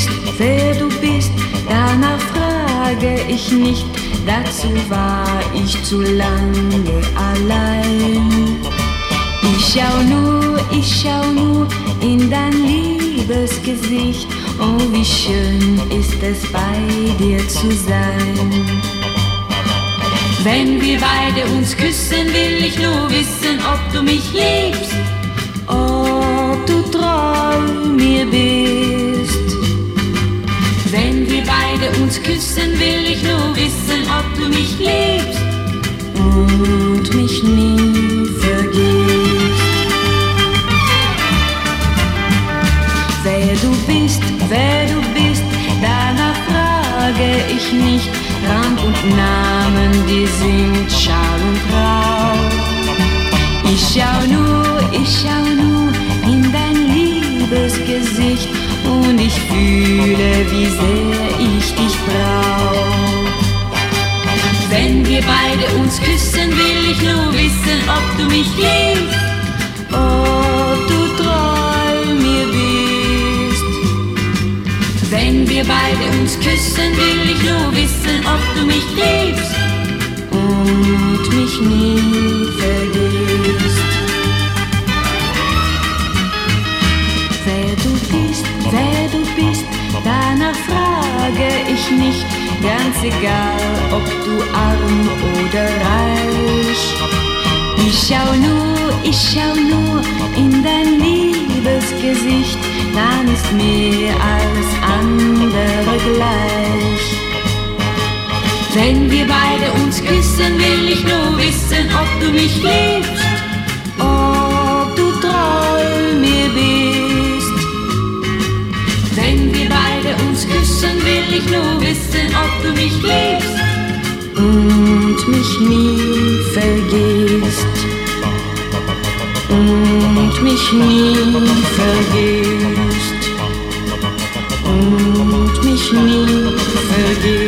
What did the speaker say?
bist, wer du bist, danach frage ich nicht, dazu war ich zu lange allein. Ich schau nur in dein liebes Gesicht, oh wie schön ist es bei dir zu sein. Wenn wir beide uns küssen, will ich nur wissen, ob du mich liebst, ob du treu mir bist. Wenn wir beide uns küssen, will ich nur wissen, ob du mich liebst und mich nie vergisst. Wer du bist, danach frage ich nicht. Rang und Namen, die sind Schall und Rauch. Ich schau nur in dein liebes Gesicht und ich fühle, wie sehr ich dich brauch. Wenn wir beide uns küssen, will ich nur wissen, ob du mich liebst, ob du treu mir bist. Wenn wir beide uns küssen, will ich nur wissen, ob du mich liebst und mich nie vergisst. Wer du bist, danach frage ich nicht, ganz egal, ob du arm oder reich. Ich schau nur in dein liebes Gesicht, dann ist mir alles andere gleich. Wenn wir beide uns küssen, will ich nur wissen, ob du mich liebst, ob du treu mir bist. Wenn wir beide uns küssen, will ich nur wissen, ob du mich liebst und mich nie vergisst. Und mich nie vergisst. Und mich nie vergisst.